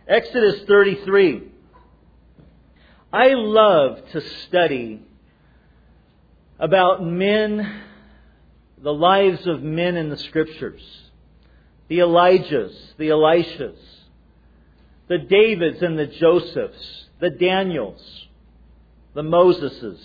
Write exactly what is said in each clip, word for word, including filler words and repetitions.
Exodus thirty-three. I love to study about men, the lives of men in the Scriptures. The Elijahs, the Elishas, the Davids and the Josephs, the Daniels, the Moseses.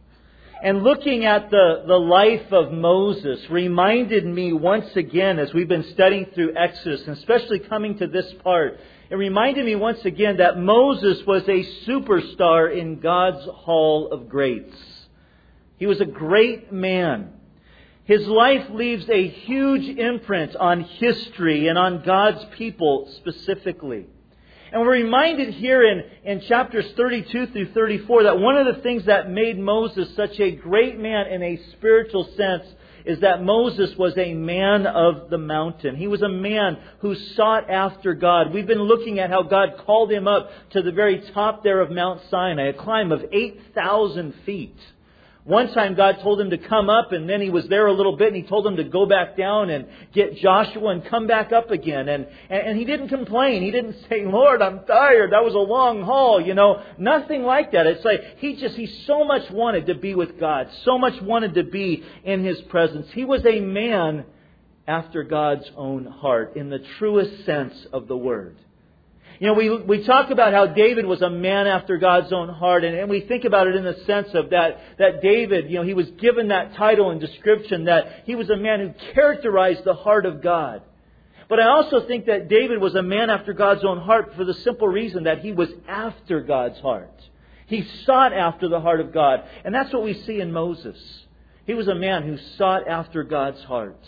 And looking at the, the life of Moses reminded me once again, as we've been studying through Exodus, and especially coming to this part, it reminded me once again that Moses was a superstar in God's Hall of Greats. He was a great man. His life leaves a huge imprint on history and on God's people specifically. And we're reminded here in, in chapters thirty-two through thirty-four that one of the things that made Moses such a great man in a spiritual sense is that Moses was a man of the mountain. He was a man who sought after God. We've been looking at how God called him up to the very top there of Mount Sinai, a climb of eight thousand feet. One time God told him to come up, and then he was there a little bit, and He told him to go back down and get Joshua and come back up again. And, and, and he didn't complain. He didn't say, Lord, I'm tired. That was a long haul. You know, nothing like that. It's like he just, he so much wanted to be with God. So much wanted to be in His presence. He was a man after God's own heart in the truest sense of the word. You know, we we talk about how David was a man after God's own heart, and, and we think about it in the sense of that, that David, you know, he was given that title and description that he was a man who characterized the heart of God. But I also think that David was a man after God's own heart for the simple reason that he was after God's heart. He sought after the heart of God. And that's what we see in Moses. He was a man who sought after God's heart.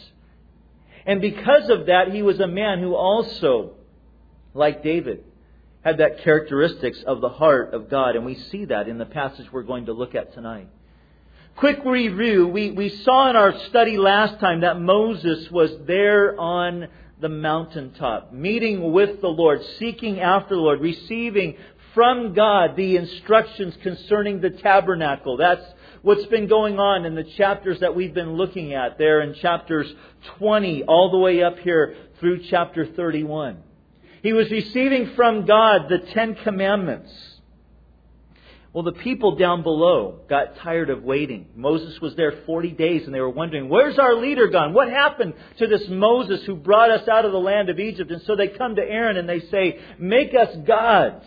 And because of that, he was a man who also, like David, had that characteristics of the heart of God. And we see that in the passage we're going to look at tonight. Quick review. We, we saw in our study last time that Moses was there on the mountaintop, meeting with the Lord, seeking after the Lord, receiving from God the instructions concerning the tabernacle. That's what's been going on in the chapters that we've been looking at there in chapters twenty all the way up here through chapter thirty-one. He was receiving from God the Ten Commandments. Well, the people down below got tired of waiting. Moses was there forty days and they were wondering, where's our leader gone? What happened to this Moses who brought us out of the land of Egypt? And so they come to Aaron and they say, make us gods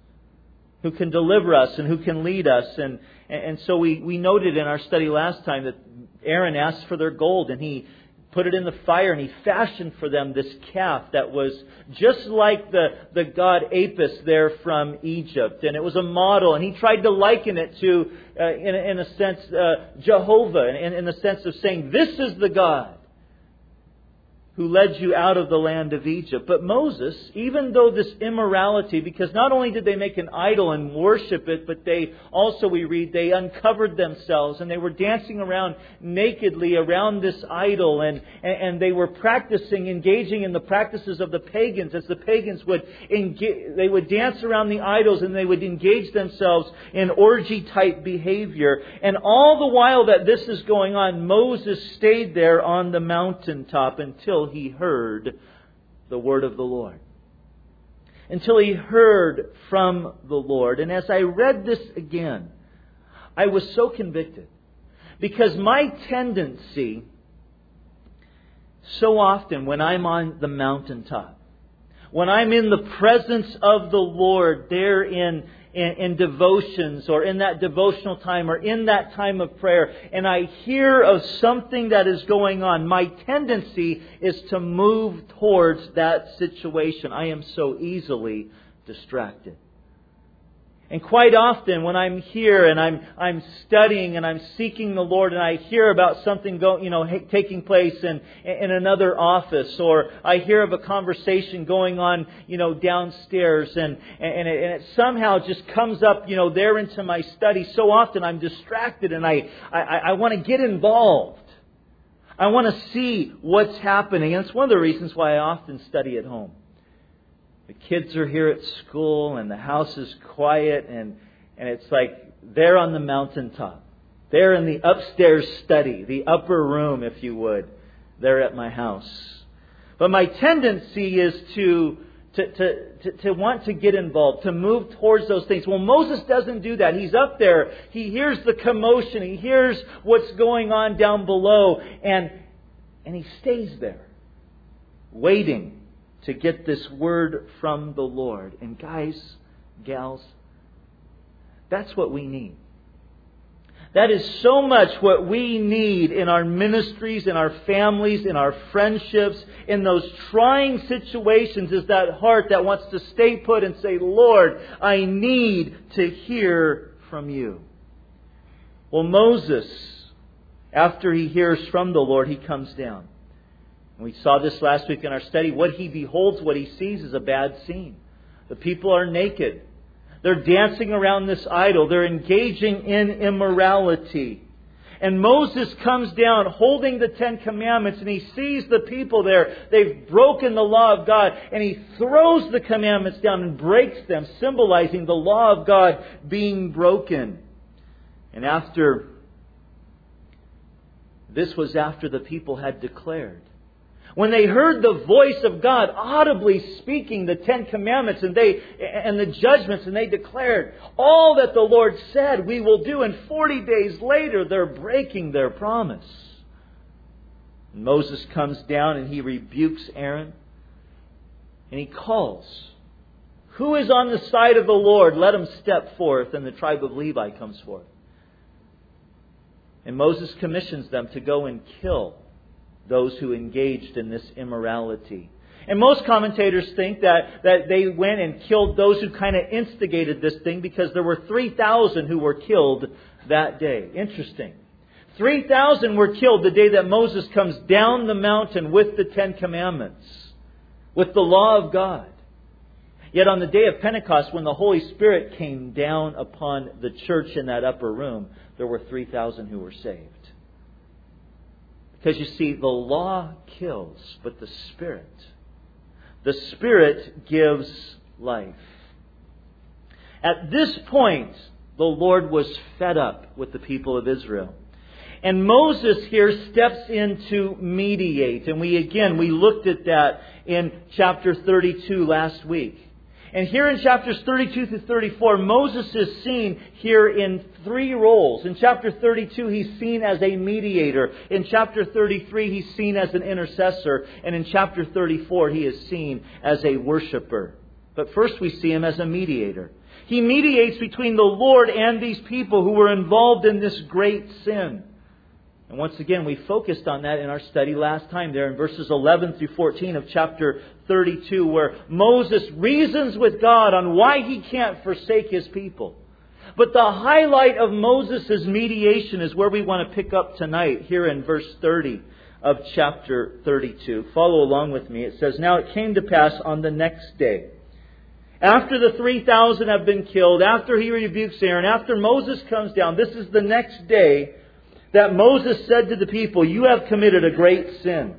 who can deliver us and who can lead us. And, and so we, we noted in our study last time that Aaron asked for their gold and he put it in the fire and he fashioned for them this calf that was just like the, the god Apis there from Egypt. And it was a model, and he tried to liken it to, uh, in, in a sense, uh, Jehovah, in, in the sense of saying, this is the God who led you out of the land of Egypt. But Moses, even though this immorality, because not only did they make an idol and worship it, but they also, we read, they uncovered themselves and they were dancing around nakedly around this idol, and, and they were practicing, engaging in the practices of the pagans. As the pagans would engage, they would dance around the idols and they would engage themselves in orgy type behavior. And all the while that this is going on, Moses stayed there on the mountaintop until he heard the word of the Lord. Until he heard from the Lord. And as I read this again, I was so convicted. Because my tendency, so often when I'm on the mountaintop, when I'm in the presence of the Lord there in In, in devotions or in that devotional time or in that time of prayer, and I hear of something that is going on, my tendency is to move towards that situation. I am so easily distracted. And quite often when I'm here and I'm I'm studying and I'm seeking the Lord and I hear about something go, you know, taking place in in another office, or I hear of a conversation going on, you know, downstairs, and and it, and it somehow just comes up, you know, there into my study. So often I'm distracted and I I, I want to get involved. I want to see what's happening, and it's one of the reasons why I often study at home. The kids are here at school and the house is quiet, and, and it's like they're on the mountaintop. They're in the upstairs study, the upper room, if you would. They're at my house. But my tendency is to, to, to, to, to want to get involved, to move towards those things. Well, Moses doesn't do that. He's up there. He hears the commotion. He hears what's going on down below. And, and he stays there, waiting to get this word from the Lord. And guys, gals, that's what we need. That is so much what we need in our ministries, in our families, in our friendships, in those trying situations, is that heart that wants to stay put and say, Lord, I need to hear from you. Well, Moses, after he hears from the Lord, he comes down. And we saw this last week in our study. What he beholds, what he sees, is a bad scene. The people are naked. They're dancing around this idol. They're engaging in immorality. And Moses comes down holding the Ten Commandments, and he sees the people there. They've broken the law of God, and he throws the commandments down and breaks them, symbolizing the law of God being broken. And after, this was after the people had declared. When they heard the voice of God audibly speaking the Ten Commandments and they and the judgments, and they declared, all that the Lord said we will do. And forty days later, they're breaking their promise. And Moses comes down and he rebukes Aaron. And he calls, who is on the side of the Lord? Let him step forth. And the tribe of Levi comes forth. And Moses commissions them to go and kill those who engaged in this immorality. And most commentators think that, that they went and killed those who kind of instigated this thing, because there were three thousand who were killed that day. Interesting. three thousand were killed the day that Moses comes down the mountain with the Ten Commandments, with the law of God. Yet on the day of Pentecost, when the Holy Spirit came down upon the church in that upper room, there were three thousand who were saved. Because you see, the law kills, but the Spirit, the Spirit gives life. At this point, the Lord was fed up with the people of Israel. And Moses here steps in to mediate. And we, again, we looked at that in chapter thirty-two last week. And here in chapters thirty-two through thirty-four, Moses is seen here in three roles. In chapter thirty-two, he's seen as a mediator. In chapter thirty-three, he's seen as an intercessor. And in chapter thirty-four, he is seen as a worshiper. But first we see him as a mediator. He mediates between the Lord and these people who were involved in this great sin. And once again, we focused on that in our study last time there in verses eleven through fourteen of chapter thirty-two, where Moses reasons with God on why he can't forsake his people. But the highlight of Moses' mediation is where we want to pick up tonight, here in verse thirty of chapter thirty-two. Follow along with me. It says, now it came to pass on the next day, after the three thousand have been killed, after he rebukes Aaron, after Moses comes down, this is the next day, that Moses said to the people, you have committed a great sin.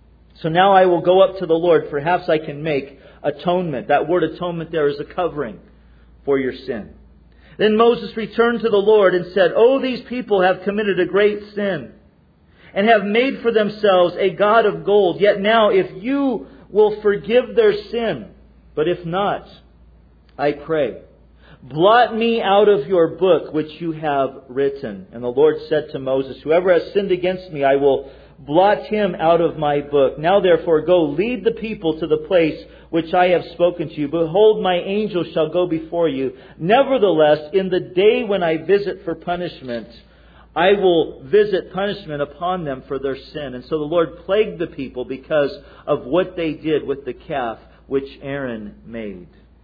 So now I will go up to the Lord. Perhaps I can make atonement. That word atonement there is a covering for your sin. Then Moses returned to the Lord and said, oh, these people have committed a great sin and have made for themselves a god of gold. Yet now if you will forgive their sin, but if not, I pray, blot me out of your book which you have written. And the Lord said to Moses, whoever has sinned against me, I will blot him out of my book. Now therefore go lead the people to the place which I have spoken to you. Behold, my angel shall go before you. Nevertheless, in the day when I visit for punishment, I will visit punishment upon them for their sin. And so the Lord plagued the people because of what they did with the calf which Aaron made.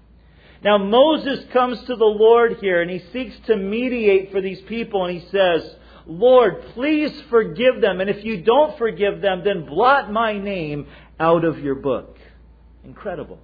Now Moses comes to the Lord here and he seeks to mediate for these people, and he says, Lord, please forgive them. And if you don't forgive them, then blot my name out of your book. Incredible.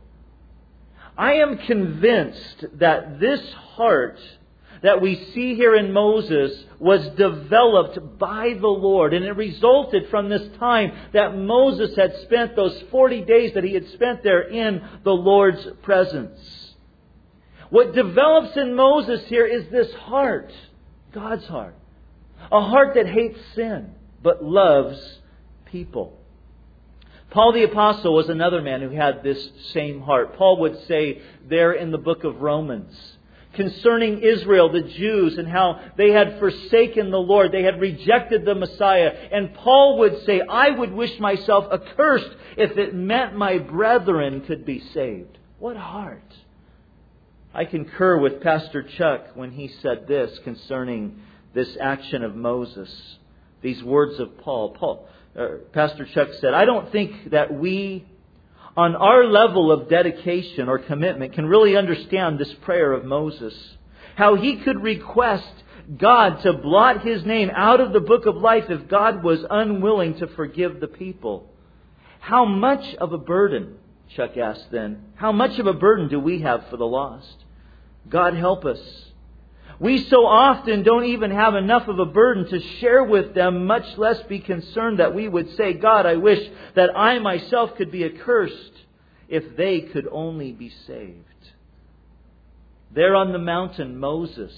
I am convinced that this heart that we see here in Moses was developed by the Lord. And it resulted from this time that Moses had spent, those forty days that he had spent there in the Lord's presence. What develops in Moses here is this heart, God's heart. A heart that hates sin, but loves people. Paul the Apostle was another man who had this same heart. Paul would say there in the book of Romans, concerning Israel, the Jews, and how they had forsaken the Lord. They had rejected the Messiah. And Paul would say, I would wish myself accursed if it meant my brethren could be saved. What heart! I concur with Pastor Chuck when he said this concerning this action of Moses. These words of Paul. Paul uh, Pastor Chuck said, I don't think that we, on our level of dedication or commitment, can really understand this prayer of Moses. How he could request God to blot his name out of the book of life if God was unwilling to forgive the people. How much of a burden, Chuck asked then, how much of a burden do we have for the lost? God help us. We so often don't even have enough of a burden to share with them, much less be concerned that we would say, God, I wish that I myself could be accursed if they could only be saved. There on the mountain, Moses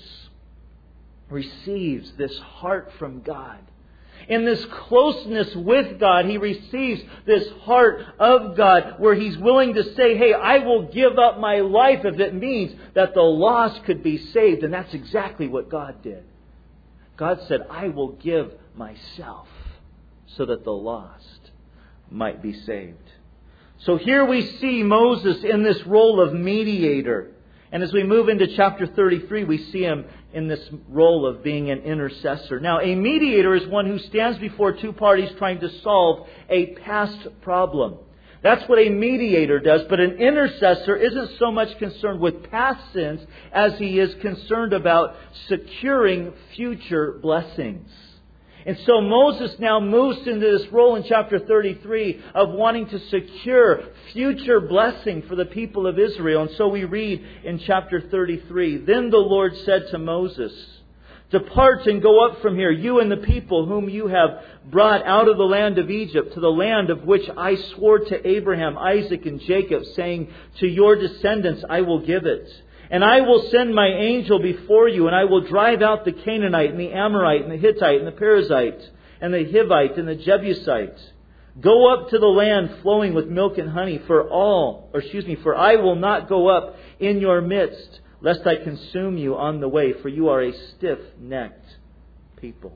receives this heart from God. In this closeness with God, he receives this heart of God where he's willing to say, hey, I will give up my life if it means that the lost could be saved. And that's exactly what God did. God said, I will give myself so that the lost might be saved. So here we see Moses in this role of mediator. And as we move into chapter thirty-three, we see him in this role of being an intercessor. Now, a mediator is one who stands before two parties trying to solve a past problem. That's what a mediator does. But an intercessor isn't so much concerned with past sins as he is concerned about securing future blessings. And so Moses now moves into this role in chapter thirty-three of wanting to secure future blessing for the people of Israel. And so we read in chapter thirty-three, Then the Lord said to Moses, Depart and go up from here, you and the people whom you have brought out of the land of Egypt, to the land of which I swore to Abraham, Isaac, and Jacob, saying, To your descendants I will give it. And I will send my angel before you, and I will drive out the Canaanite, and the Amorite, and the Hittite, and the Perizzite, and the Hivite, and the Jebusite. Go up to the land flowing with milk and honey, for all, or excuse me, for I will not go up in your midst, lest I consume you on the way, for you are a stiff-necked people.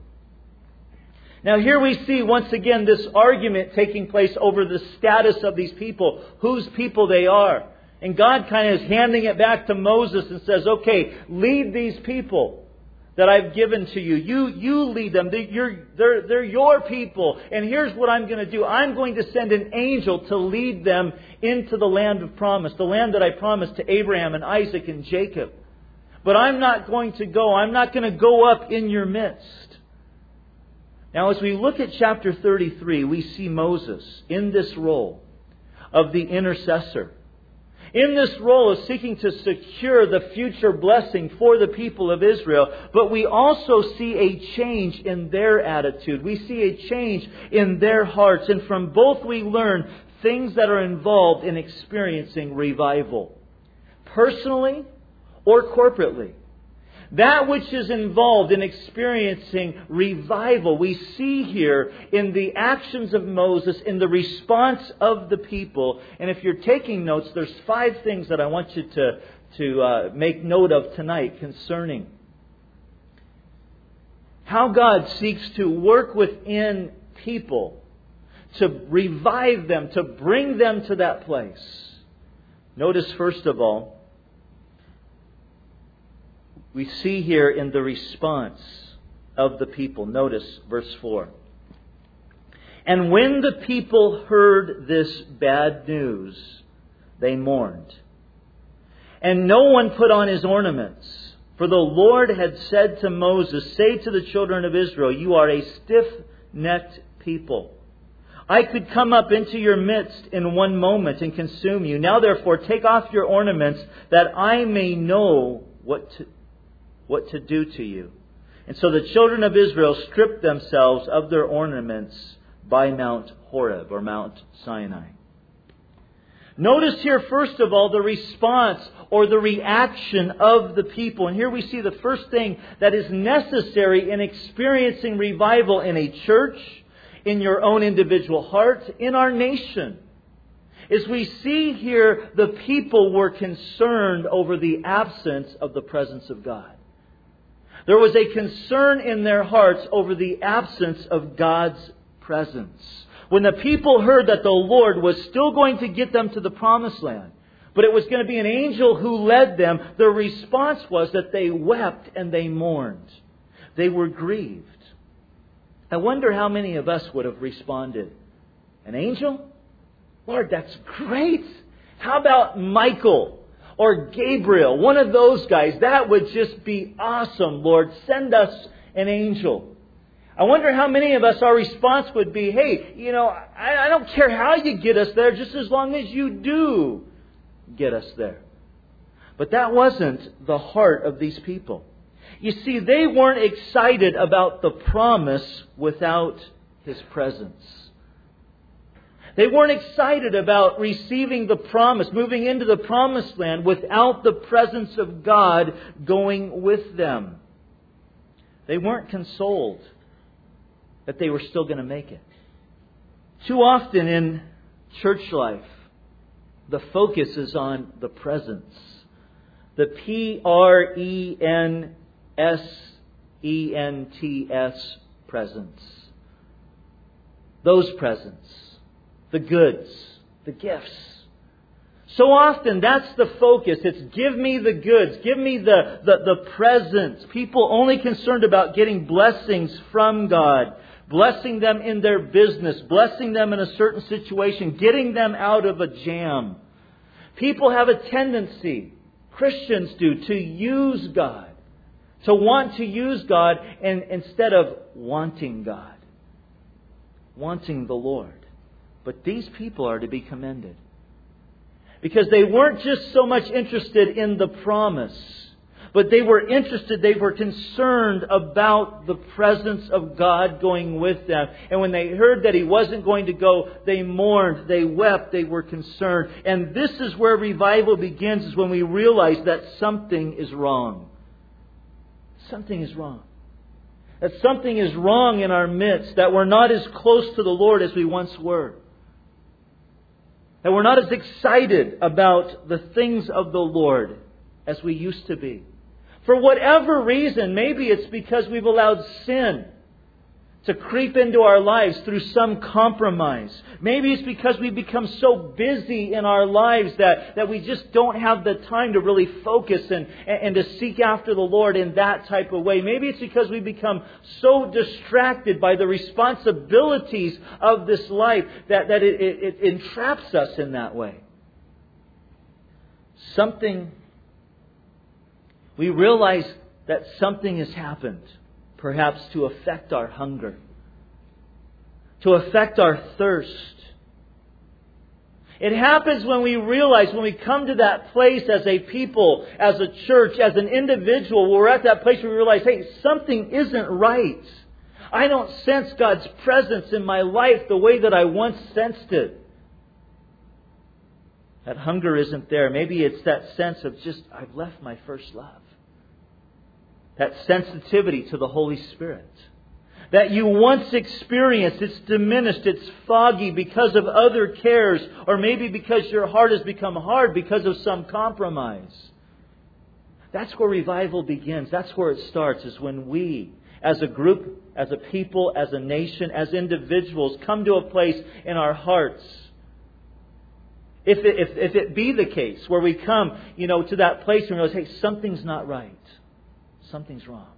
Now here we see once again this argument taking place over the status of these people, whose people they are. And God kind of is handing it back to Moses and says, okay, lead these people that I've given to you. You you lead them. They, you're, they're, they're your people. And here's what I'm going to do. I'm going to send an angel to lead them into the land of promise, the land that I promised to Abraham and Isaac and Jacob. But I'm not going to go. I'm not going to go up in your midst. Now, as we look at chapter thirty-three, we see Moses in this role of the intercessor. In this role of seeking to secure the future blessing for the people of Israel. But we also see a change in their attitude. We see a change in their hearts. And from both we learn things that are involved in experiencing revival. Personally or corporately. That which is involved in experiencing revival, we see here in the actions of Moses, in the response of the people. And if you're taking notes, there's five things that I want you to, to uh, make note of tonight concerning how God seeks to work within people to revive them, to bring them to that place. Notice, first of all, we see here in the response of the people. Notice verse four. And when the people heard this bad news, they mourned. And no one put on his ornaments. For the Lord had said to Moses, Say to the children of Israel, You are a stiff-necked people. I could come up into your midst in one moment and consume you. Now therefore take off your ornaments, that I may know what to what to do to you. And so the children of Israel stripped themselves of their ornaments by Mount Horeb, or Mount Sinai. Notice here, first of all, the response or the reaction of the people. And here we see the first thing that is necessary in experiencing revival in a church, in your own individual heart, in our nation. As we see here, the people were concerned over the absence of the presence of God. There was a concern in their hearts over the absence of God's presence. When the people heard that the Lord was still going to get them to the promised land, but it was going to be an angel who led them, their response was that they wept and they mourned. They were grieved. I wonder how many of us would have responded. An angel? Lord, that's great. How about Michael or Gabriel? One of those guys. That would just be awesome, Lord. Send us an angel. I wonder how many of us, our response would be, hey, you know, I, I don't care how you get us there, just as long as you do get us there. But that wasn't the heart of these people. You see, they weren't excited about the promise without His presence. They weren't excited about receiving the promise, moving into the promised land without the presence of God going with them. They weren't consoled that they were still going to make it. Too often in church life, the focus is on the presence. The P R E N S E N T S presence. Those presents. The goods. The gifts. So often that's the focus. It's give me the goods. Give me the, the, the presents. People only concerned about getting blessings from God. Blessing them in their business. Blessing them in a certain situation. Getting them out of a jam. People have a tendency, Christians do, to use God. To want to use God and instead of wanting God. Wanting the Lord. But these people are to be commended. Because they weren't just so much interested in the promise, but they were interested, they were concerned about the presence of God going with them. And when they heard that He wasn't going to go, they mourned, they wept, they were concerned. And this is where revival begins, is when we realize that something is wrong. Something is wrong. That something is wrong in our midst, that we're not as close to the Lord as we once were. That we're not as excited about the things of the Lord as we used to be. For whatever reason, maybe it's because we've allowed sin to creep into our lives through some compromise. Maybe it's because we've become so busy in our lives that, that we just don't have the time to really focus and, and to seek after the Lord in that type of way. Maybe it's because we've become so distracted by the responsibilities of this life that, that it, it, it entraps us in that way. Something, we realize that something has happened. Perhaps to affect our hunger. To affect our thirst. It happens when we realize, when we come to that place as a people, as a church, as an individual, we're at that place where we realize, hey, something isn't right. I don't sense God's presence in my life the way that I once sensed it. That hunger isn't there. Maybe it's that sense of just, I've left my first love. That sensitivity to the Holy Spirit. That you once experienced, it's diminished, it's foggy because of other cares, or maybe because your heart has become hard because of some compromise. That's where revival begins. That's where it starts, is when we, as a group, as a people, as a nation, as individuals, come to a place in our hearts. If it, if, if it be the case where we come, you know, to that place and realize, hey, something's not right. Something's wrong.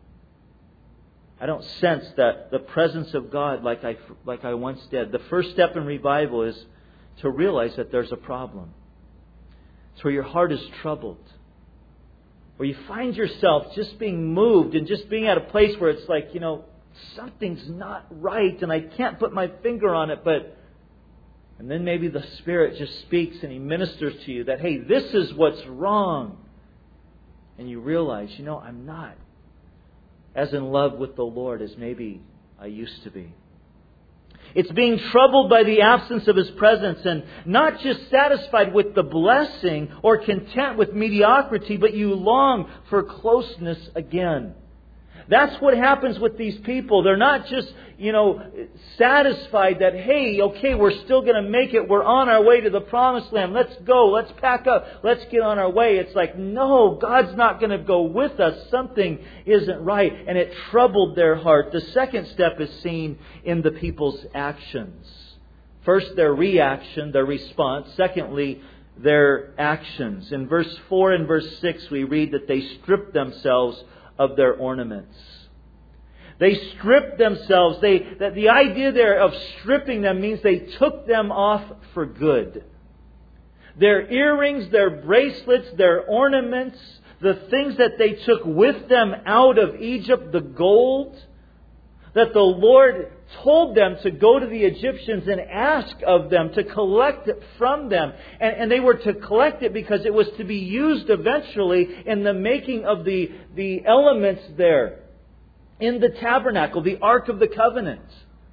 I don't sense that the presence of God like I, like I once did. The first step in revival is to realize that there's a problem. It's where your heart is troubled. Where you find yourself just being moved and just being at a place where it's like, you know, something's not right and I can't put my finger on it, but... And then maybe the Spirit just speaks and He ministers to you that, hey, this is what's wrong. And you realize, you know, I'm not as in love with the Lord as maybe I used to be. It's being troubled by the absence of His presence and not just satisfied with the blessing or content with mediocrity, but you long for closeness again. That's what happens with these people. They're not just, you know, satisfied that, hey, okay, we're still going to make it. We're on our way to the promised land. Let's go. Let's pack up. Let's get on our way. It's like, no, God's not going to go with us. Something isn't right. And it troubled their heart. The second step is seen in the people's actions. First, their reaction, their response. Secondly, their actions. In verse four and verse six, we read that they stripped themselves of their ornaments. They stripped themselves. They that the idea there of stripping them means they took them off for good. Their earrings, their bracelets, their ornaments, the things that they took with them out of Egypt, the gold that the Lord told them to go to the Egyptians and ask of them, to collect it from them. And, and they were to collect it because it was to be used eventually in the making of the, the elements there. In the tabernacle, the Ark of the Covenant,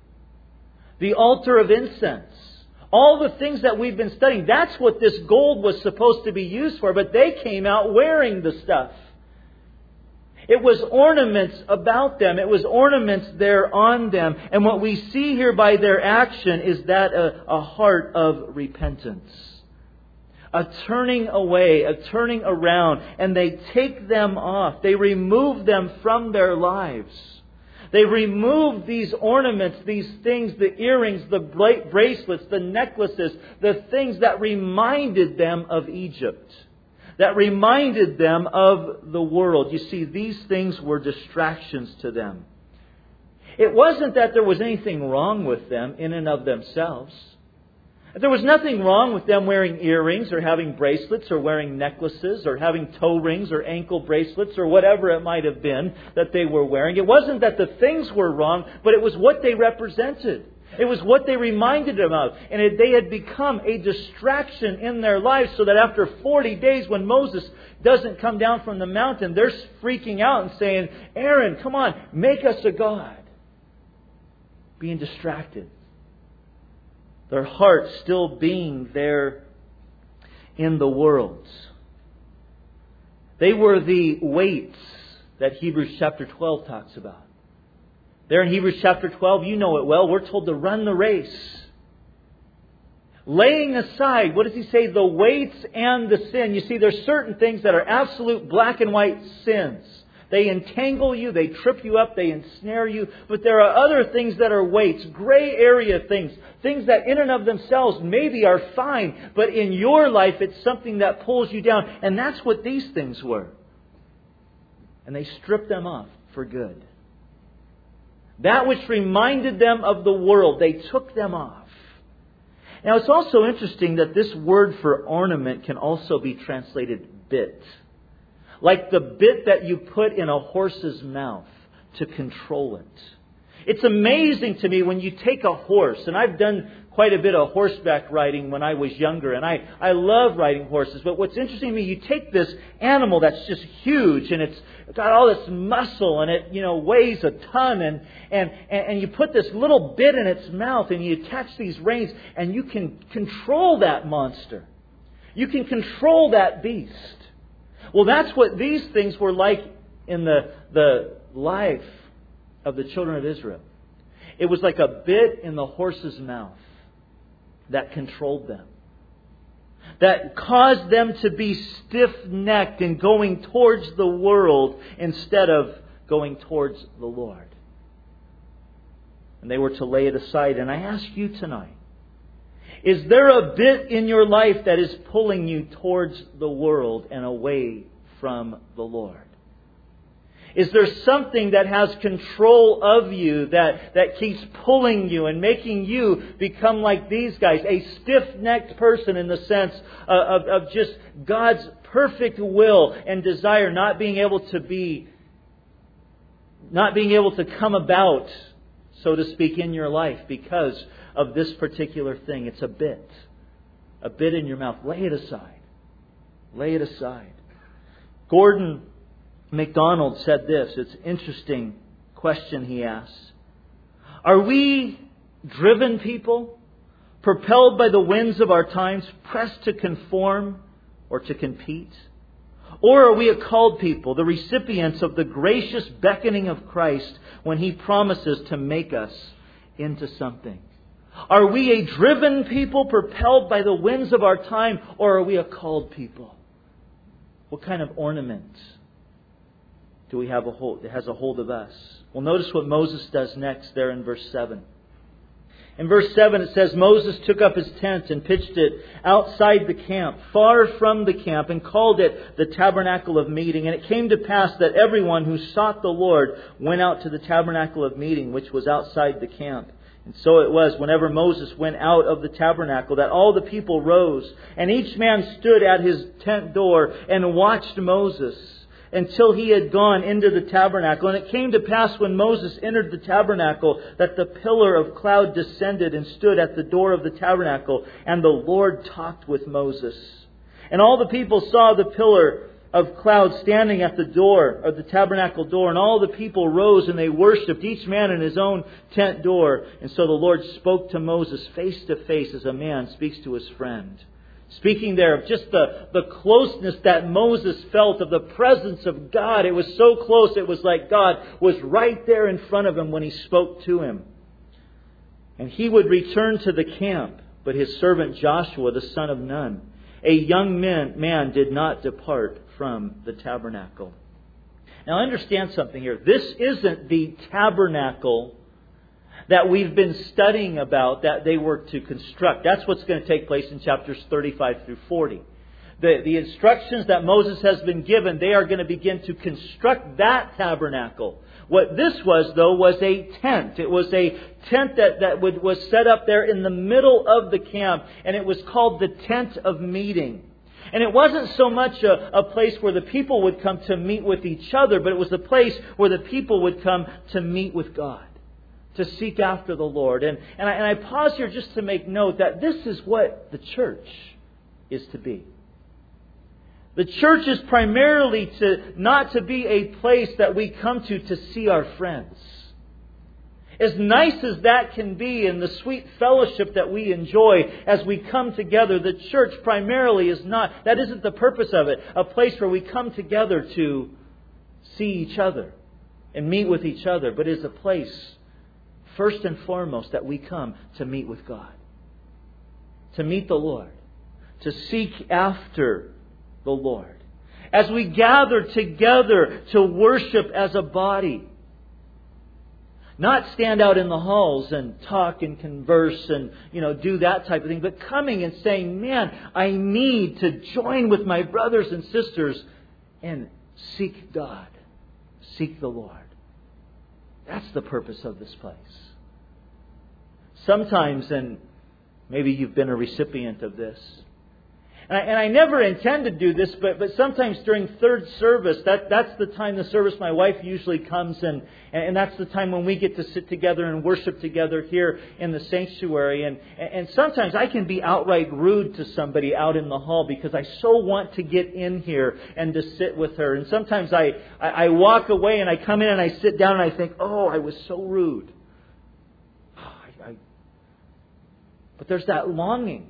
the altar of incense. All the things that we've been studying, that's what this gold was supposed to be used for. But they came out wearing the stuff. It was ornaments about them. It was ornaments there on them. And what we see here by their action is that a, a heart of repentance. A turning away, a turning around. And they take them off. They remove them from their lives. They remove these ornaments, these things, the earrings, the bracelets, the necklaces, the things that reminded them of Egypt. That reminded them of the world. You see, these things were distractions to them. It wasn't that there was anything wrong with them in and of themselves. There was nothing wrong with them wearing earrings or having bracelets or wearing necklaces or having toe rings or ankle bracelets or whatever it might have been that they were wearing. It wasn't that the things were wrong, but it was what they represented. It was what they reminded them of. And it, they had become a distraction in their lives so that after forty days when Moses doesn't come down from the mountain, they're freaking out and saying, Aaron, come on, make us a god. Being distracted. Their hearts still being there in the world. They were the weights that Hebrews chapter twelve talks about. There in Hebrews chapter twelve, you know it well, we're told to run the race. Laying aside, what does he say? The weights and the sin. You see, there's certain things that are absolute black and white sins. They entangle you, they trip you up, they ensnare you. But there are other things that are weights, gray area things. Things that in and of themselves maybe are fine. But in your life, it's something that pulls you down. And that's what these things were. And they stripped them off for good. That which reminded them of the world, they took them off. Now it's also interesting that this word for ornament can also be translated bit. Like the bit that you put in a horse's mouth to control it. It's amazing to me when you take a horse, and I've done quite a bit of horseback riding when I was younger, and I, I love riding horses. But what's interesting to me, you take this animal that's just huge, and it's got all this muscle, and it, you know, weighs a ton, and, and, and you put this little bit in its mouth, and you attach these reins, and you can control that monster. You can control that beast. Well, that's what these things were like in the, the life of the children of Israel. It was like a bit in the horse's mouth that controlled them. That caused them to be stiff-necked and going towards the world instead of going towards the Lord. And they were to lay it aside. And I ask you tonight, is there a bit in your life that is pulling you towards the world and away from the Lord? Is there something that has control of you that, that keeps pulling you and making you become like these guys? A stiff-necked person in the sense of, of, of just God's perfect will and desire not being able to be, not being able to come about, so to speak, in your life because of this particular thing. It's a bit. A bit in your mouth. Lay it aside. Lay it aside. Gordon MacDonald said this. It's an interesting question he asked. Are we driven people, propelled by the winds of our times, pressed to conform or to compete? Or are we a called people, the recipients of the gracious beckoning of Christ when He promises to make us into something? Are we a driven people propelled by the winds of our time, or are we a called people? What kind of ornament do we have a hold, that has a hold of us? Well, notice what Moses does next there in verse seven. In verse seven it says, Moses took up his tent and pitched it outside the camp, far from the camp, and called it the tabernacle of meeting. And it came to pass that everyone who sought the Lord went out to the tabernacle of meeting, which was outside the camp. And so it was, whenever Moses went out of the tabernacle, that all the people rose, and each man stood at his tent door and watched Moses until he had gone into the tabernacle. And it came to pass when Moses entered the tabernacle that the pillar of cloud descended and stood at the door of the tabernacle, and the Lord talked with Moses. And all the people saw the pillar of cloud standing at the door, or the tabernacle door, and all the people rose and they worshipped, each man in his own tent door. And so the Lord spoke to Moses face to face as a man speaks to his friend. Speaking there of just the, the closeness that Moses felt of the presence of God. It was so close, it was like God was right there in front of him when He spoke to him. And he would return to the camp, but his servant Joshua, the son of Nun, a young man, man did not depart from the tabernacle. Now understand something here. This isn't the tabernacle that we've been studying about that they were to construct. That's what's going to take place in chapters thirty-five through forty. The, the instructions that Moses has been given, they are going to begin to construct that tabernacle. What this was, though, was a tent. It was a tent that, that would, was set up there in the middle of the camp, and it was called the tent of meeting. And it wasn't so much a, a place where the people would come to meet with each other, but it was a place where the people would come to meet with God, to seek after the Lord. And, and, I, and I pause here just to make note that this is what the church is to be. The church is primarily to not to be a place that we come to to see our friends. As nice as that can be, and the sweet fellowship that we enjoy as we come together, the church primarily is not, that isn't the purpose of it, a place where we come together to see each other and meet with each other, but is a place, first and foremost, that we come to meet with God, to meet the Lord, to seek after the Lord. As we gather together to worship as a body. Not stand out in the halls and talk and converse and, you know, do that type of thing. But coming and saying, man, I need to join with my brothers and sisters and seek God. Seek the Lord. That's the purpose of this place. Sometimes, and maybe you've been a recipient of this, And I, and I never intend to do this, but, but sometimes during third service, that, that's the time the service my wife usually comes, and, and that's the time when we get to sit together and worship together here in the sanctuary. And, and sometimes I can be outright rude to somebody out in the hall because I so want to get in here and to sit with her. And sometimes I, I, I walk away and I come in and I sit down and I think, oh, I was so rude. I, I, but there's that longing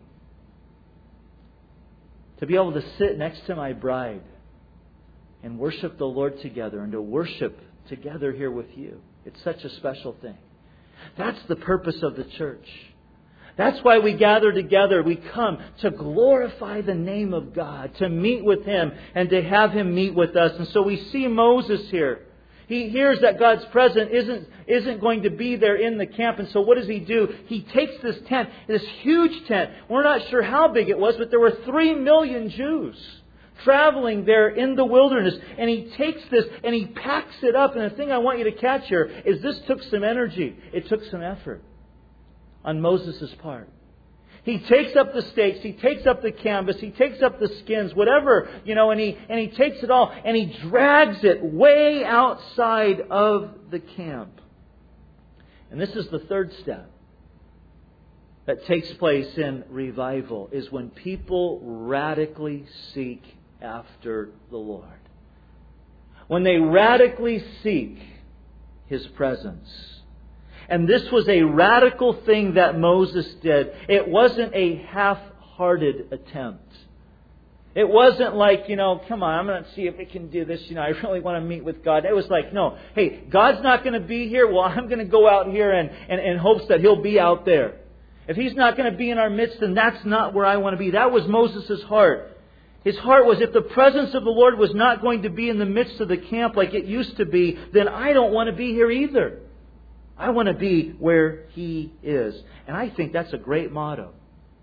to be able to sit next to my bride and worship the Lord together and to worship together here with you. It's such a special thing. That's the purpose of the church. That's why we gather together. We come to glorify the name of God, to meet with Him and to have Him meet with us. And so we see Moses here. He hears that God's presence isn't, isn't going to be there in the camp. And so what does he do? He takes this tent, this huge tent. We're not sure how big it was, but there were three million Jews traveling there in the wilderness. And he takes this and he packs it up. And the thing I want you to catch here is this took some energy. It took some effort on Moses' part. He takes up the stakes, he takes up the canvas, he takes up the skins, whatever, you know, and he and he takes it all and he drags it way outside of the camp. And this is the third step that takes place in revival, is when people radically seek after the Lord. When they radically seek His presence. And this was a radical thing that Moses did. It wasn't a half-hearted attempt. It wasn't like, you know, come on, I'm going to see if we can do this. You know, I really want to meet with God. It was like, no, hey, God's not going to be here. Well, I'm going to go out here and, and, and hopes that He'll be out there. If He's not going to be in our midst, then that's not where I want to be. That was Moses' heart. His heart was, if the presence of the Lord was not going to be in the midst of the camp like it used to be, then I don't want to be here either. I want to be where He is. And I think that's a great motto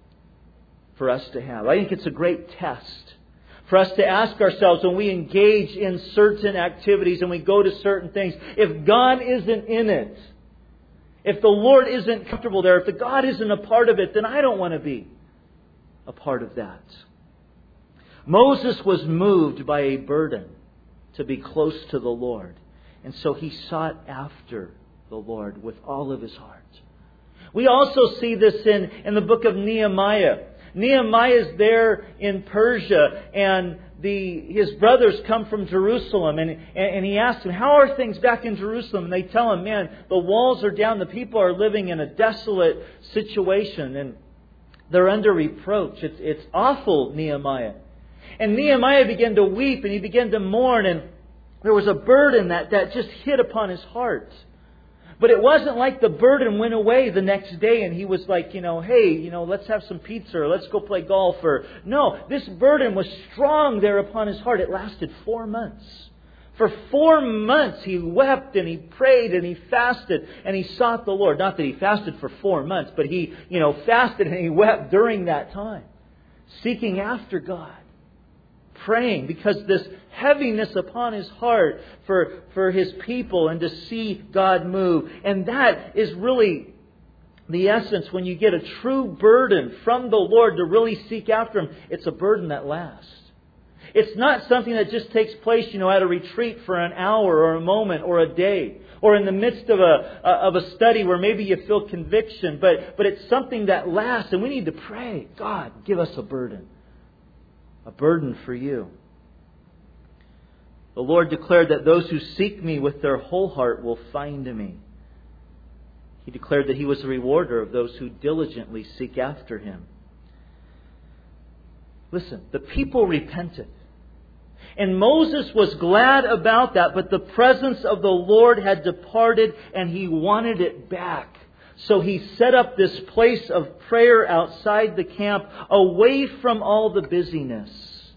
for us to have. I think it's a great test for us to ask ourselves when we engage in certain activities and we go to certain things. If God isn't in it, if the Lord isn't comfortable there, if the God isn't a part of it, then I don't want to be a part of that. Moses was moved by a burden to be close to the Lord. And so he sought after the Lord with all of his heart. We also see this in, in the book of Nehemiah. Nehemiah is there in Persia, and the his brothers come from Jerusalem, and, and, and he asks them, how are things back in Jerusalem? And they tell him, man, the walls are down, the people are living in a desolate situation, and they're under reproach. It's, it's awful, Nehemiah. And Nehemiah began to weep, and he began to mourn, and there was a burden that, that just hit upon his heart. But it wasn't like the burden went away the next day and he was like, you know, hey, you know, let's have some pizza or let's go play golf. Or no, this burden was strong there upon his heart. It lasted four months. For four months he wept and he prayed and he fasted and he sought the Lord. Not that he fasted for four months, but he, you know, fasted and he wept during that time, seeking after God. Praying because this heaviness upon his heart for, for his people and to see God move. And that is really the essence when you get a true burden from the Lord to really seek after Him. It's a burden that lasts. It's not something that just takes place, you know, at a retreat for an hour or a moment or a day. Or in the midst of a of a study where maybe you feel conviction. But, but it's something that lasts, and we need to pray, God, give us a burden. A burden for You. The Lord declared that those who seek Me with their whole heart will find Me. He declared that He was the rewarder of those who diligently seek after Him. Listen, the people repented. And Moses was glad about that, but the presence of the Lord had departed and he wanted it back. So he set up this place of prayer outside the camp, away from all the busyness.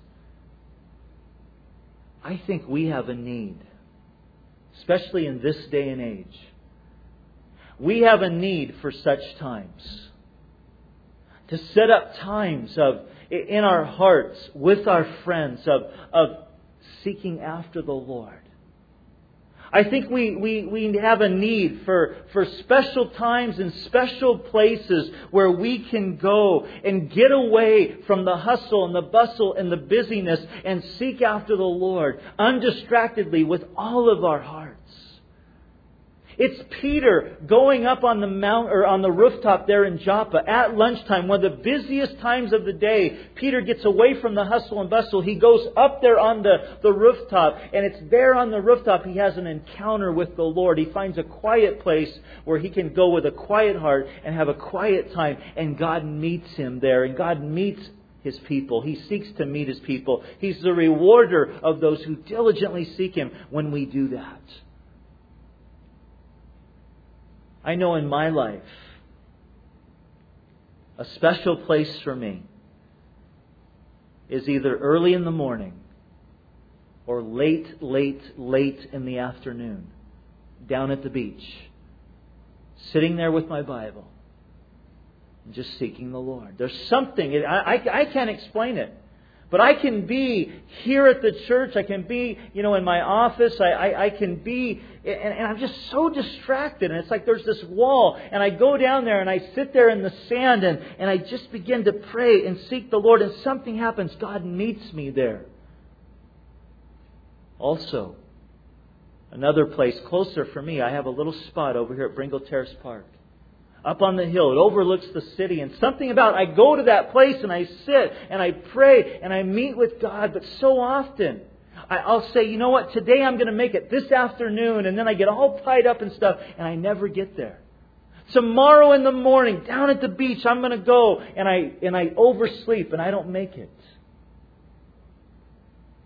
I think we have a need, especially in this day and age. We have a need for such times. To set up times of in our hearts, with our friends, of, of seeking after the Lord. I think we, we, we have a need for, for special times and special places where we can go and get away from the hustle and the bustle and the busyness and seek after the Lord undistractedly with all of our hearts. It's Peter going up on the mount or on the rooftop there in Joppa at lunchtime, one of the busiest times of the day. Peter gets away from the hustle and bustle. He goes up there on the, the rooftop, and it's there on the rooftop he has an encounter with the Lord. He finds a quiet place where he can go with a quiet heart and have a quiet time, and God meets him there, and God meets His people. He seeks to meet His people. He's the rewarder of those who diligently seek Him when we do that. I know in my life, a special place for me is either early in the morning or late, late, late in the afternoon, down at the beach, sitting there with my Bible and just seeking the Lord. There's something, I, I, I can't explain it. But I can be here at the church. I can be, you know, in my office. I, I, I can be, and, and I'm just so distracted. And it's like there's this wall. And I go down there and I sit there in the sand and, and I just begin to pray and seek the Lord. And something happens. God meets me there. Also, another place closer for me, I have a little spot over here at Bringle Terrace Park. Up on the hill. It overlooks the city. And something about I go to that place and I sit and I pray and I meet with God. But so often I, I'll say, you know what, today I'm going to make it this afternoon. And then I get all tied up and stuff and I never get there. Tomorrow in the morning, down at the beach, I'm going to go and I and I oversleep and I don't make it.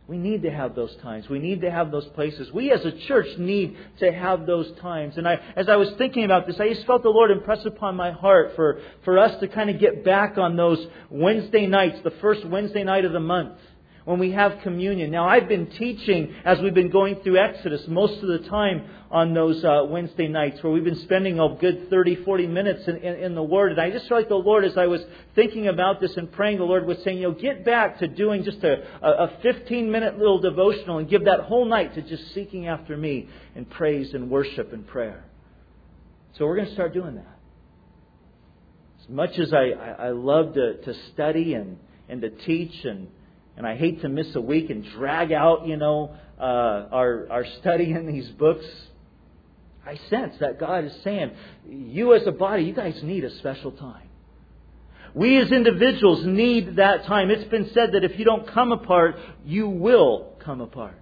We need to have those times. We need to have those places. We as a church need to have those times. And I, as I was thinking about this, I just felt the Lord impress upon my heart for, for us to kind of get back on those Wednesday nights, the first Wednesday night of the month, when we have communion. Now, I've been teaching as we've been going through Exodus most of the time on those uh, Wednesday nights, where we've been spending a good thirty, forty minutes in, in, in the Word. And I just felt like the Lord, as I was thinking about this and praying, the Lord was saying, you know, get back to doing just a, a fifteen-minute little devotional and give that whole night to just seeking after me in praise and worship and prayer. So we're going to start doing that. As much as I, I, I love to, to study and, and to teach, and And I hate to miss a week and drag out, you know, uh, our our study in these books, I sense that God is saying, you as a body, you guys need a special time. We as individuals need that time. It's been said that if you don't come apart, you will come apart.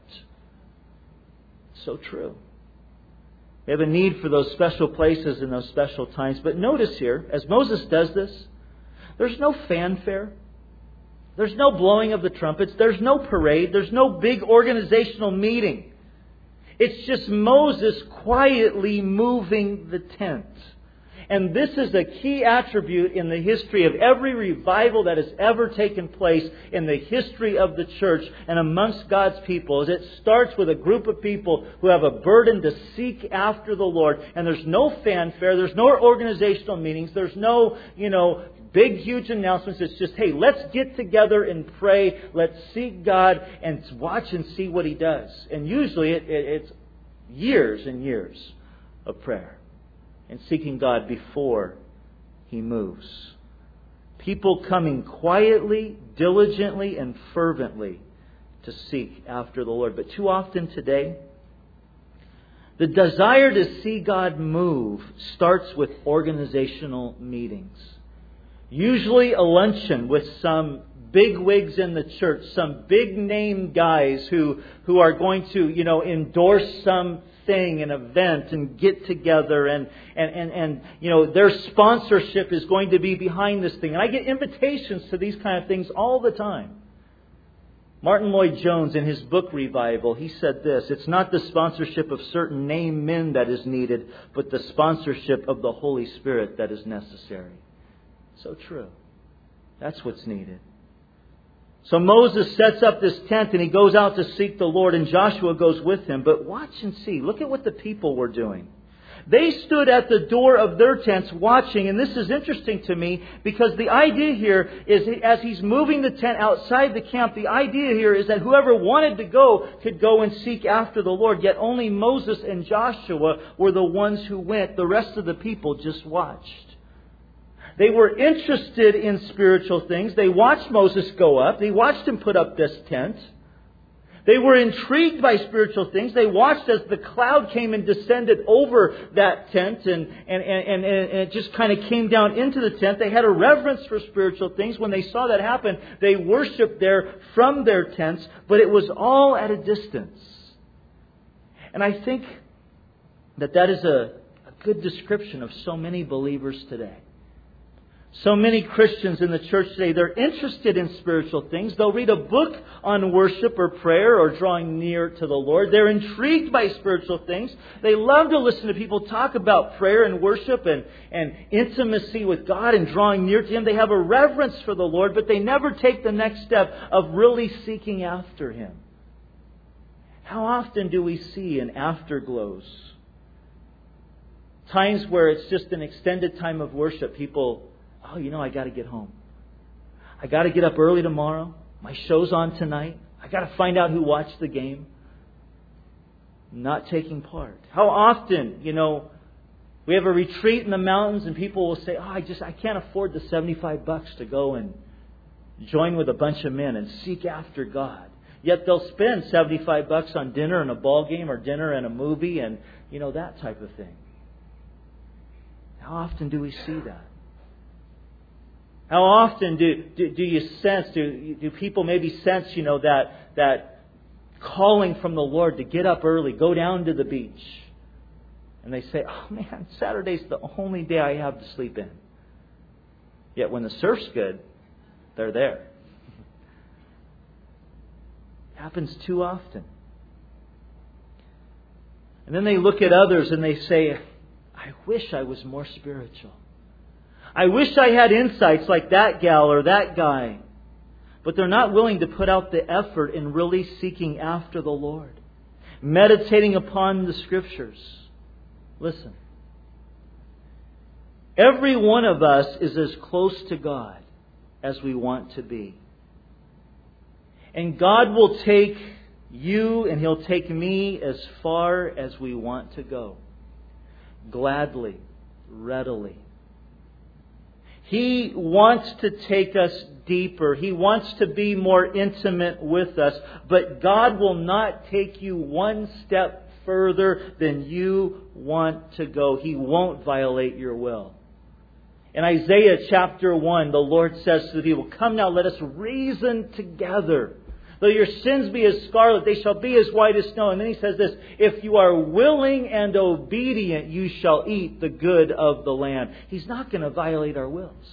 So true. We have a need for those special places and those special times. But notice here, as Moses does this, there's no fanfare. There's no blowing of the trumpets. There's no parade. There's no big organizational meeting. It's just Moses quietly moving the tent. And this is a key attribute in the history of every revival that has ever taken place in the history of the church and amongst God's people. As it starts with a group of people who have a burden to seek after the Lord. And there's no fanfare. There's no organizational meetings. There's no, you know, big, huge announcements. It's just, hey, let's get together and pray. Let's seek God and watch and see what He does. And usually it, it, it's years and years of prayer and seeking God before He moves. People coming quietly, diligently, and fervently to seek after the Lord. But too often today, the desire to see God move starts with organizational meetings. Usually a luncheon with some big wigs in the church, some big name guys who, who are going to, you know, endorse something, an event, and get together, and, and, and, and, you know, their sponsorship is going to be behind this thing. And I get invitations to these kind of things all the time. Martin Lloyd-Jones, in his book Revival, he said this: it's not the sponsorship of certain name men that is needed, but the sponsorship of the Holy Spirit that is necessary. So true. That's what's needed. So Moses sets up this tent and he goes out to seek the Lord, and Joshua goes with him. But watch and see. Look at what the people were doing. They stood at the door of their tents watching. And this is interesting to me because the idea here is, as he's moving the tent outside the camp, the idea here is that whoever wanted to go could go and seek after the Lord. Yet only Moses and Joshua were the ones who went. The rest of the people just watched. They were interested in spiritual things. They watched Moses go up. They watched him put up this tent. They were intrigued by spiritual things. They watched as the cloud came and descended over that tent and, and, and, and it just kind of came down into the tent. They had a reverence for spiritual things. When they saw that happen, they worshiped there from their tents, but it was all at a distance. And I think that that is a, a good description of so many believers today. So many Christians in the church today, they're interested in spiritual things. They'll read a book on worship or prayer or drawing near to the Lord. They're intrigued by spiritual things. They love to listen to people talk about prayer and worship and, and intimacy with God and drawing near to Him. They have a reverence for the Lord, but they never take the next step of really seeking after Him. How often do we see in afterglows? Times where it's just an extended time of worship, people, oh, you know, I got to get home. I got to get up early tomorrow. My show's on tonight. I got to find out who watched the game. Not taking part. How often, you know, we have a retreat in the mountains and people will say, oh, I just, I can't afford the seventy-five bucks to go and join with a bunch of men and seek after God. Yet they'll spend seventy-five bucks on dinner and a ball game or dinner and a movie and, you know, that type of thing. How often do we see that? How often do, do, do you sense, do, do people maybe sense, you know, that, that calling from the Lord to get up early, go down to the beach. And they say, oh man, Saturday's the only day I have to sleep in. Yet when the surf's good, they're there. happens too often. And then they look at others and they say, I wish I was more spiritual. I wish I had insights like that gal or that guy. But they're not willing to put out the effort in really seeking after the Lord, meditating upon the Scriptures. Listen. Every one of us is as close to God as we want to be. And God will take you and He'll take me as far as we want to go. Gladly, readily. He wants to take us deeper. He wants to be more intimate with us. But God will not take you one step further than you want to go. He won't violate your will. In Isaiah chapter one, the Lord says to the people, come now, let us reason together. Though your sins be as scarlet, they shall be as white as snow. And then He says this, if you are willing and obedient, you shall eat the good of the land. He's not going to violate our wills.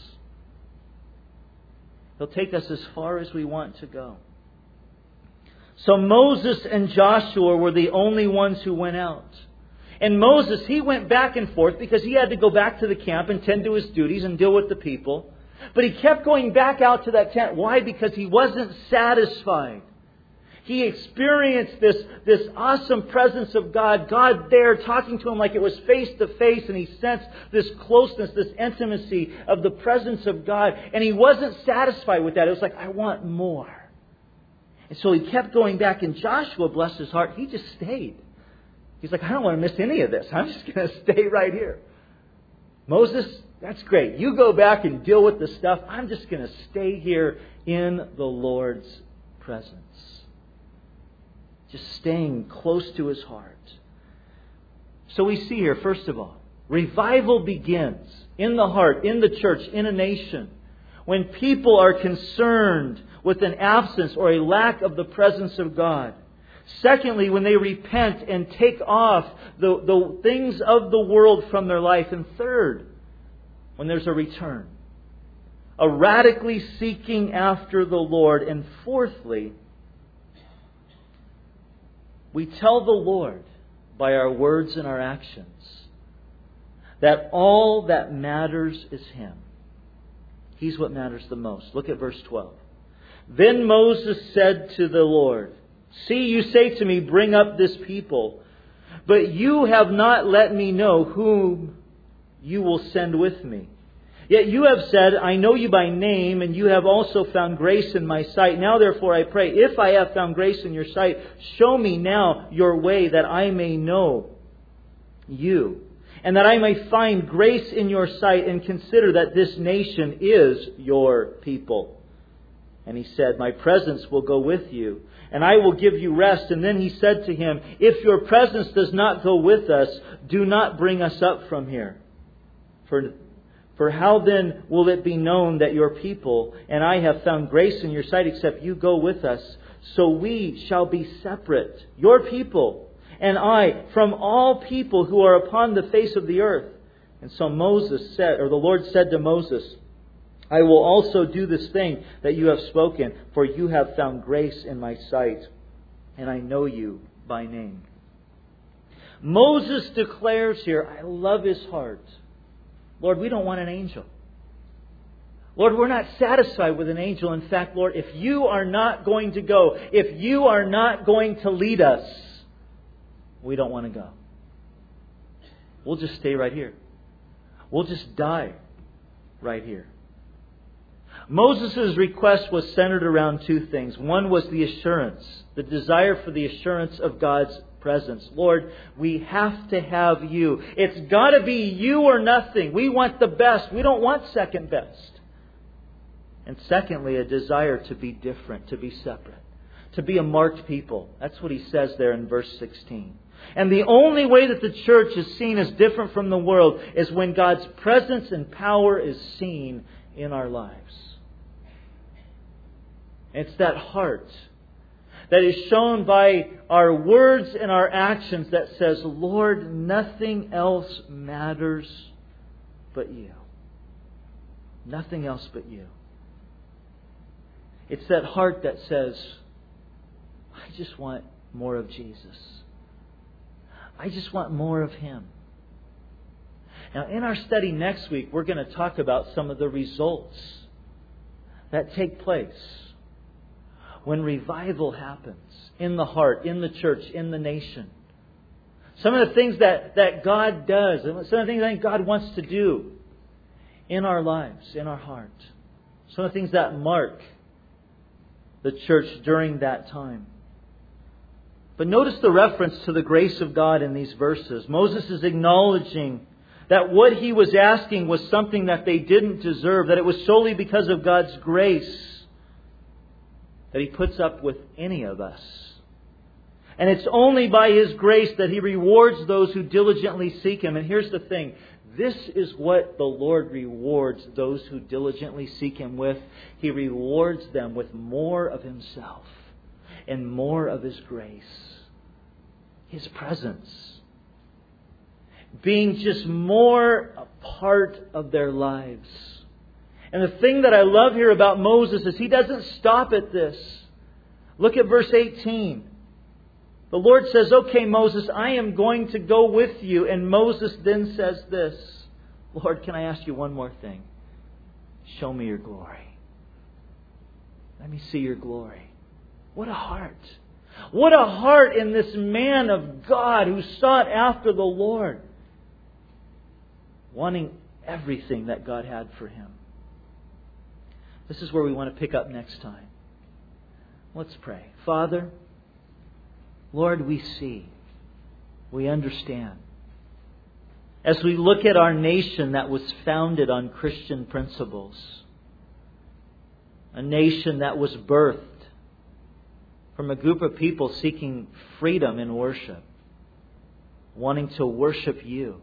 He'll take us as far as we want to go. So Moses and Joshua were the only ones who went out. And Moses, he went back and forth because he had to go back to the camp and tend to his duties and deal with the people. But he kept going back out to that tent. Why? Because he wasn't satisfied. He experienced this, this awesome presence of God. God there talking to him like it was face to face. And he sensed this closeness, this intimacy of the presence of God. And he wasn't satisfied with that. It was like, I want more. And so he kept going back. And Joshua, bless his heart, he just stayed. He's like, I don't want to miss any of this. I'm just going to stay right here. Moses, that's great. You go back and deal with the stuff. I'm just going to stay here in the Lord's presence. Just staying close to His heart. So we see here, first of all, revival begins in the heart, in the church, in a nation. When people are concerned with an absence or a lack of the presence of God. Secondly, when they repent and take off the, the things of the world from their life. And third, when there's a return. A radically seeking after the Lord. And fourthly, we tell the Lord by our words and our actions that all that matters is Him. He's what matters the most. Look at verse twelve. Then Moses said to the Lord, see, you say to me, bring up this people, but you have not let me know whom you will send with me. Yet you have said, I know you by name, and you have also found grace in my sight. Now therefore I pray, if I have found grace in your sight, show me now your way that I may know you, and that I may find grace in your sight and consider that this nation is your people. And he said, my presence will go with you, and I will give you rest. And then he said to him, if your presence does not go with us, do not bring us up from here. For, for how then will it be known that your people and I have found grace in your sight, except you go with us? So we shall be separate, your people and I, from all people who are upon the face of the earth. And so Moses said, or the Lord said to Moses, I will also do this thing that you have spoken, for you have found grace in my sight, and I know you by name. Moses declares here, I love his heart. Lord, we don't want an angel. Lord, we're not satisfied with an angel. In fact, Lord, if you are not going to go, if you are not going to lead us, we don't want to go. We'll just stay right here. We'll just die right here. Moses' request was centered around two things. One was the assurance, the desire for the assurance of God's presence. Lord, we have to have you. It's got to be you or nothing. We want the best. We don't want second best. And secondly, a desire to be different, to be separate, to be a marked people. That's what he says there in verse sixteen. And the only way that the church is seen as different from the world is when God's presence and power is seen in our lives. It's that heart that is shown by our words and our actions that says, Lord, nothing else matters but you. Nothing else but you. It's that heart that says, I just want more of Jesus. I just want more of Him. Now, in our study next week, we're going to talk about some of the results that take place when revival happens in the heart, in the church, in the nation. Some of the things that, that God does, and some of the things I think God wants to do in our lives, in our heart. Some of the things that mark the church during that time. But notice the reference to the grace of God in these verses. Moses is acknowledging that what he was asking was something that they didn't deserve, that it was solely because of God's grace that He puts up with any of us. And it's only by His grace that He rewards those who diligently seek Him. And here's the thing. This is what the Lord rewards those who diligently seek Him with. He rewards them with more of Himself and more of His grace. His presence. Being just more a part of their lives. And the thing that I love here about Moses is he doesn't stop at this. Look at verse eighteen. The Lord says, okay, Moses, I am going to go with you. And Moses then says this, Lord, can I ask you one more thing? Show me your glory. Let me see your glory. What a heart. What a heart in this man of God who sought after the Lord. Wanting everything that God had for him. This is where we want to pick up next time. Let's pray. Father, Lord, we see, we understand. As we look at our nation that was founded on Christian principles, a nation that was birthed from a group of people seeking freedom in worship, wanting to worship You.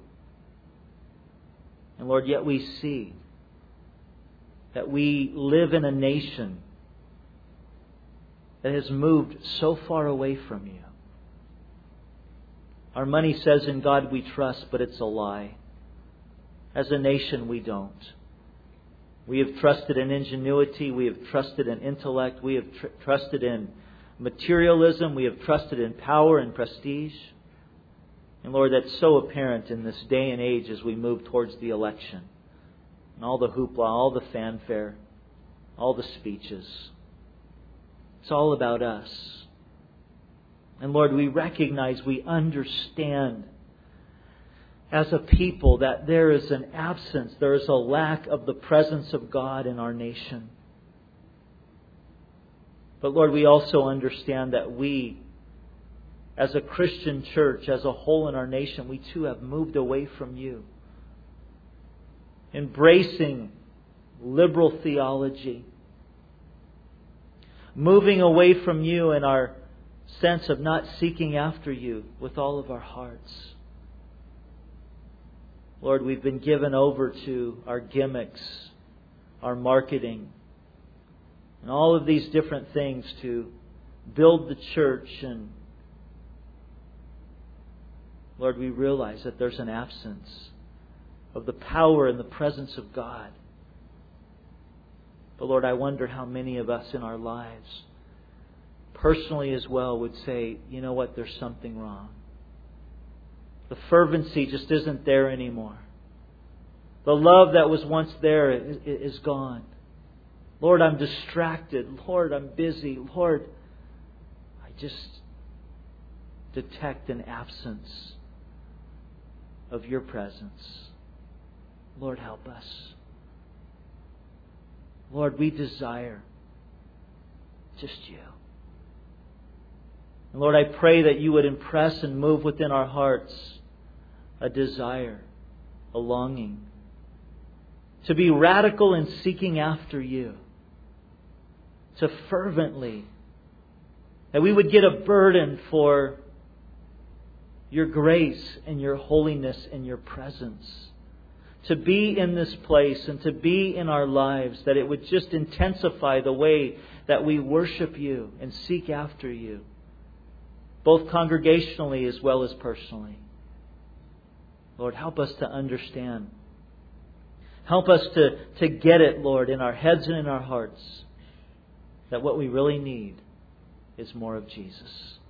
And Lord, yet we see that we live in a nation that has moved so far away from You. Our money says in God we trust, but it's a lie. As a nation, we don't. We have trusted in ingenuity. We have trusted in intellect. We have tr- trusted in materialism. We have trusted in power and prestige. And Lord, that's so apparent in this day and age as we move towards the election. And all the hoopla, all the fanfare, all the speeches. It's all about us. And Lord, we recognize, we understand as a people that there is an absence, there is a lack of the presence of God in our nation. But Lord, we also understand that we, as a Christian church, as a whole in our nation, we too have moved away from You. Embracing liberal theology. Moving away from You in our sense of not seeking after You with all of our hearts. Lord, we've been given over to our gimmicks, our marketing, and all of these different things to build the church. And Lord, we realize that there's an absence of the power and the presence of God. But Lord, I wonder how many of us in our lives, personally as well, would say, you know what, there's something wrong. The fervency just isn't there anymore. The love that was once there is gone. Lord, I'm distracted. Lord, I'm busy. Lord, I just detect an absence of Your presence. Lord, help us. Lord, we desire just You. And Lord, I pray that You would impress and move within our hearts a desire, a longing to be radical in seeking after You, to fervently, that we would get a burden for Your grace and Your holiness and Your presence, to be in this place and to be in our lives, that it would just intensify the way that we worship You and seek after You, both congregationally as well as personally. Lord, help us to understand. Help us to, to get it, Lord, in our heads and in our hearts, that what we really need is more of Jesus.